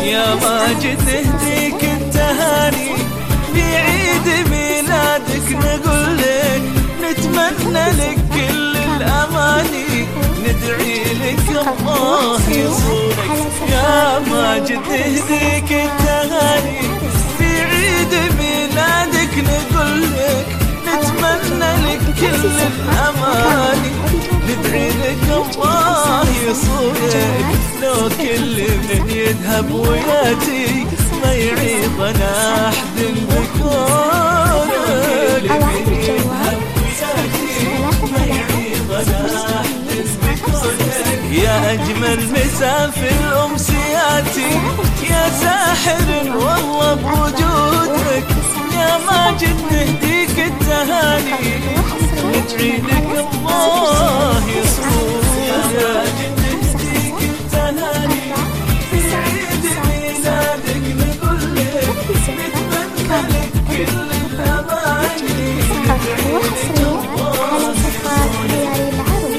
يا ماجد نهديك التهاني في عيد ميلادك، نقول لك نتمنى لك كل الأماني، ندعي لك الله يصونك. يا ماجد نهديك التهاني في عيد ميلادك، نقول لك نتمنى لك كل الأماني، ندعي لك الله يصونك. لو كل من يذهب وياتي ما يعيب انا احد بكونك، من يذهب وياتي ما يعيب انا احد بكونك. يا اجمل مساء في الامسياتي، يا ساحر والله بوجودك. يا ماجد نهديك التهاني، ندعي لك الله يصونك. يا ماجد نهديك التهاني في عيد ميلادك، نقول لك نتمنى لك كل الأماني، ندعي لك الله يصونك.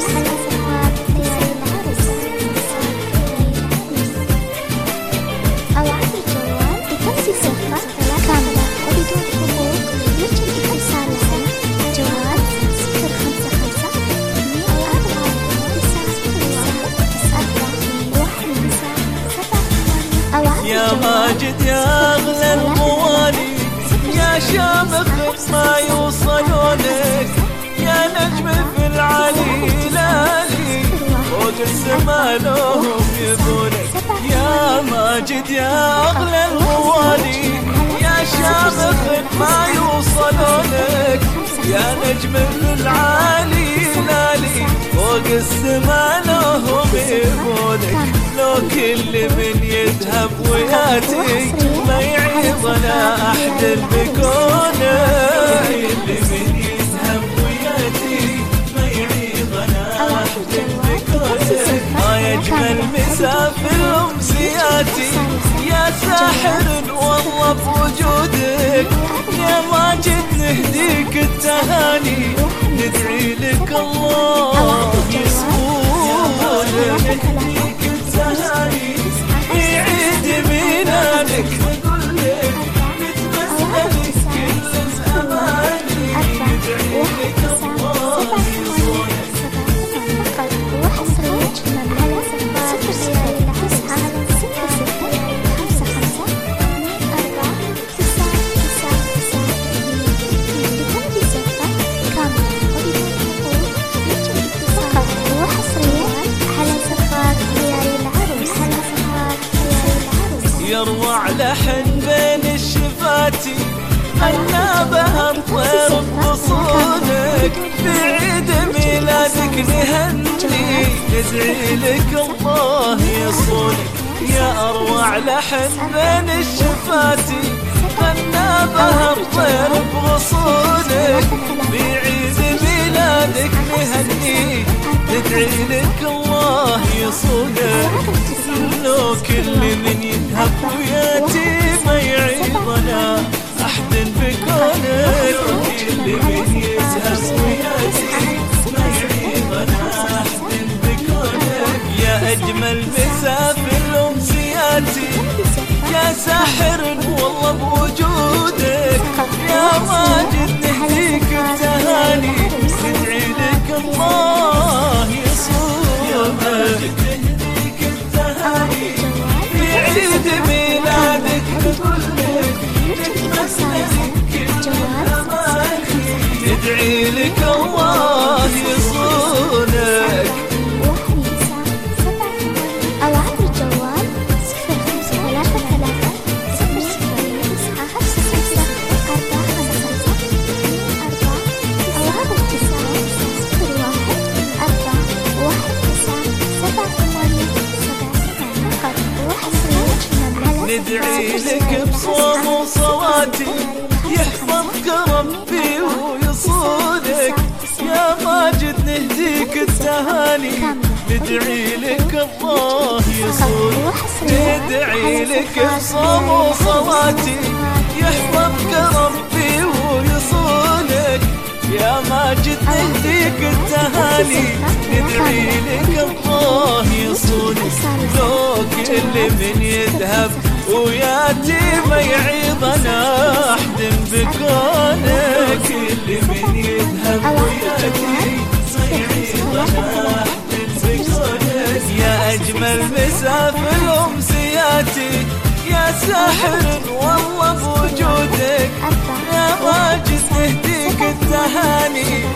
يا ماجد يا أغلى الموالي، يا شامخ ما يوصلونك، يا نجم في العالي لالي فوق السما لهم يبونك. يا ماجد يا أغلى الموالي، يا شامخ ما يوصلونك، يا نجم في العالي لالي فوق السما لهم يبونك. لو كل من يذهب وياتي ما يعيضنا أحد بكونه، كل من يذهب وياتي ما يعيضنا أحد بكونه. ما يجمل مساء في الأمسياتي، يا ساحر والله بوجودك. يا ماجد نهديك التهاني، ندعي لك الله يصونك. في عيد ميلادك، نقول لك نتمنى لك كل الأماني، ندعي لك الله يصونك. يروع لحن بين الشفاتي، غنى بها الطير بغصونك. بعيد ميلادك نهني، ندعي لك الله يصونك. يا أروع لحن بين الشفاتي، غنى بها الطير بغصونك. بعيد ميلادك نهني، ندعي لك الله يصونك. لو كل من يذهب وياتي ما يعيضنا أحد بكونك، كل من يذهب وياتي ما يعيضنا أحد بكونك. يا أجمل مساء في الأمسياتي، يا ساحر والله بوجودك. يا ماجد نهديك التهاني، ندعي لك الله يصونك. في عيد ميلادك، نقول لك نتمنى لك كل الأماني، ندعي لك الله يصونك. أو عبر الجوال 0533 00 455 أو عبر اتصال 01 41978. ندعي لك بصوم وصلاتي، يحفظك ربي ويصونك. يا ماجد نهديك التهاني، ندعي لك الله يصونك. ندعي لك بصوم وصلاتي، يحفظك ربي ويصونك. يا ماجد نهديك التهاني، ندعي لك الله يصونك. لو كل من يذهب وياتي ما يعيضنا أحد بكونك، اللي من يذهب وياتي ما يعيضنا أحد بكونك. يا أجمل مسا في الأمسياتي، يا ساحر والله بوجودك، يا ماجد نهديك التهاني